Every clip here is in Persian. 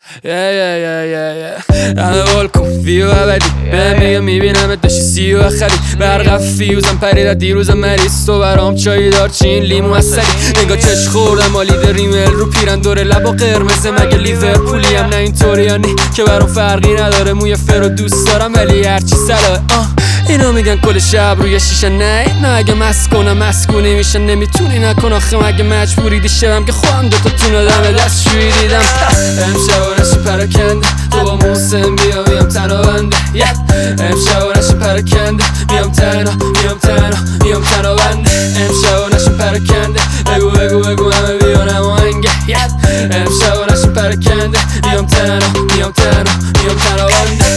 همه بال کن ویو اولی به میگه میبینم داشتی سیو اخری برقف فیوزم پرید دیروزم مریض تو برام چایی دار چین لیمو اصلی نگاه چش خوردم مالید ریمل رو پیرن دور لبا قرمزه مگه لیورپولی هم نه اینطوری یا نی که برام فرقی نداره موی فرو دوست دارم ولی هرچی سلاه اینو میگن کل شب روی شیشه نه اگه مست کنم مسکونی میشن نمیتونی نکن آخه مگه مجبوری دیشبم که خواهم دوتا تونه دم دستشویی دیدم امشب و نشی پراکنده تو با محسن بیا میام تنابنده امشب و نشی پراکنده میام تنابنده امشب و نشی پراکنده بگو همه بیا نماینگه امشب و نشی پراکنده میام تنابنده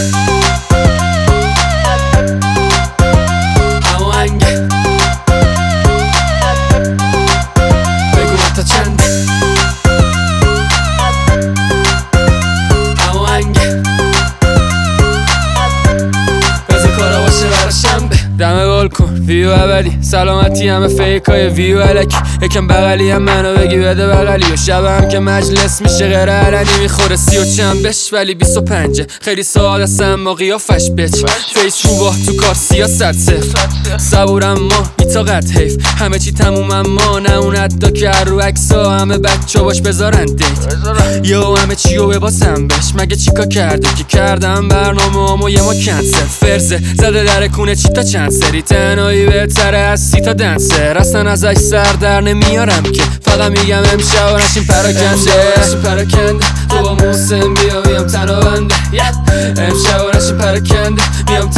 دمه بال کن ویو اولی سلامتی همه فیکای ویو علکی یکم بغلی هم منو بگی بده بغلی و شب هم که مجلس میشه غیر علنی میخوره 30 و چند بش ولی 25 خیلی ساده است اما قیافش بچ فیس روباه تو کار سیاست صفر صبورم ما بی‌طاقت حیف همه چی تموم اما نه اون حدا که رو عکسا همه بچه باش بذارن دیت یا همه چی رو بباسم بش مگه چیکار کرده که کردم برنامه همو یه ما کنسل فرزه زده در کونه چی تا چند سری تنهایی بهتره از 30 تا دنسر اصلا ازش سر در نمیارم که فقط میگم امشب نشیم پراکنده تو با محسن بیا میام تنابنده امشب نشیم پراکنده میام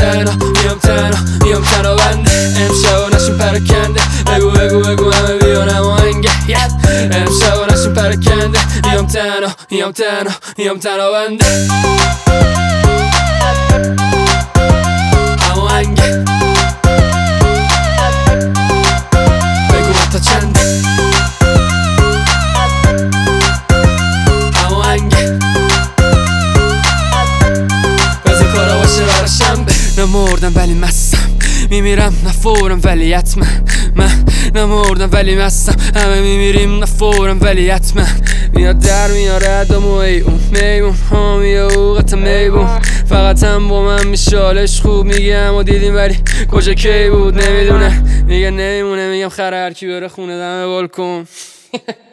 تنابنده امشب نشیم پراکنده بگو همه بیا نماینگه امشب نشیم پراکنده میام تنابنده نمردم ولی مستم میمیرم نفورم ولی حتما من نمردم ولی مستم همه میمیریم نفورم ولی حتما میاد در میاره ادامو اون میمون هامی اوقات میبون فقط هم با من میشالش خوب میگم و دیدیم ولی کجا کی بود نمیدونه میگه نمیمونه میگم خره هرکی بره خونه دمه بال کن